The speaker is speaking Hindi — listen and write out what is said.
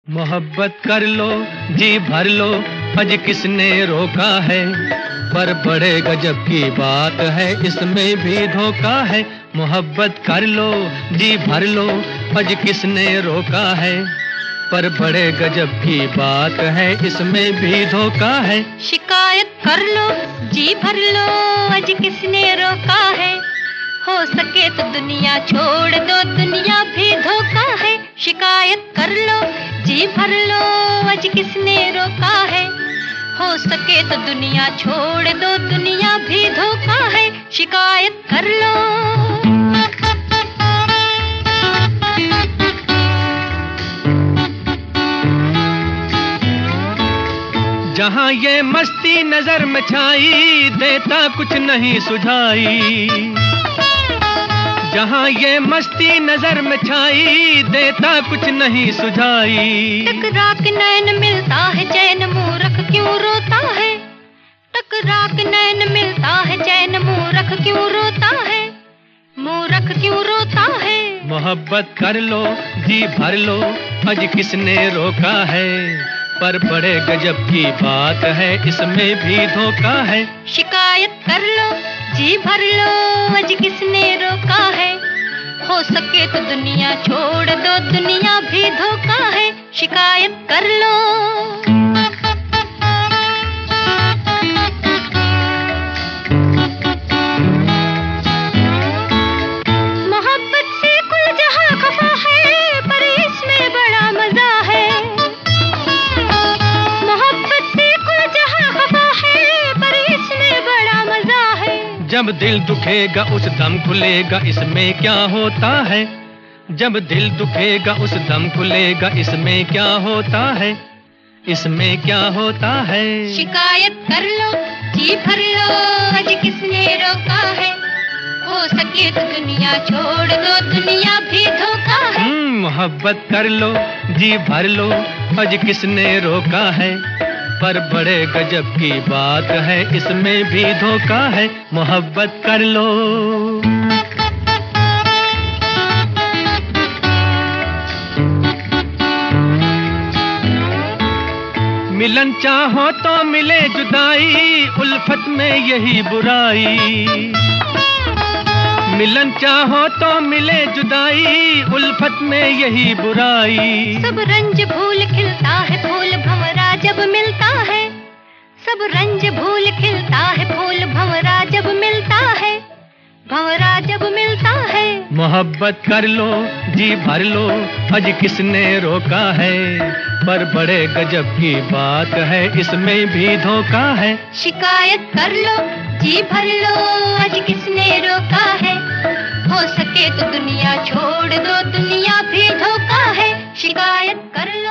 मोहब्बत कर लो, जी भर लो, अज किसने रोका है। पर बड़े गजब की बात है, इसमें भी धोखा है। मोहब्बत कर लो, जी भर लो, अज किसने रोका है। पर बड़े गजब की बात है, इसमें भी धोखा है। शिकायत कर लो, जी भर लो, अज किसने रोका है। हो सके तो दुनिया छोड़ दो, दुनिया भी धोखा है। शिकायत कर लो, जी भर लो, अज किसने रोका है। हो सके तो दुनिया छोड़ दो, दुनिया भी धोखा है। शिकायत कर लो। जहाँ ये मस्ती नजर में छाई, देता कुछ नहीं सुझाई। जहाँ ये मस्ती नजर में छाई, देता कुछ नहीं सुझाई। टकरा के नैन मिलता है चैन, मूर्ख क्यों रोता है। टकरा के नैन मिलता है चैन, मूर्ख क्यों रोता है। मूर्ख क्यों रोता है। मोहब्बत कर लो, जी भर लो, अज किसने रोका है। पर बड़े गजब की बात है, इसमें भी धोखा है। शिकायत कर लो, जी भर लो, अज किसने रोका है। हो सके तो दुनिया छोड़ दो, दुनिया भी धोखा है। शिकायत कर लो। मोहब्बत से कुल जहां खफा है, पर इसमें बड़ा मजा है। मोहब्बत से कुल जहां खफा है, पर इसमें बड़ा मजा है। जब दिल दुखेगा उस दम खुलेगा, इसमें क्या होता है। जब दिल दुखेगा उस दम खुलेगा, इसमें क्या होता है। इसमें क्या होता है। शिकायत कर लो, जी भर लो, अज किसने रोका है। हो सके तो दुनिया छोड़ दो, दुनिया भी धोखा है। मोहब्बत कर लो, जी भर लो, अज किसने रोका है। पर बड़े गजब की बात है, इसमें भी धोखा है। मोहब्बत कर लो। मिलन चाहो तो मिले जुदाई, उल्फत में यही बुराई। मिलन चाहो तो मिले जुदाई, उल्फत में यही बुराई। सब रंज भूल खिलता है फूल भंवरा जब मिलता है। सब रंज भूल खिलता है फूल भंवरा जब मिलता है। भंवरा जब मिलता है। मोहब्बत कर लो, जी भर लो, अज किसने रोका है। पर बड़े गजब की बात है, इसमें भी धोखा है। शिकायत कर लो, जी भर लो, अज किसने रोका है। हो सके तो दुनिया छोड़ दो, दुनिया भी धोखा है। शिकायत कर लो।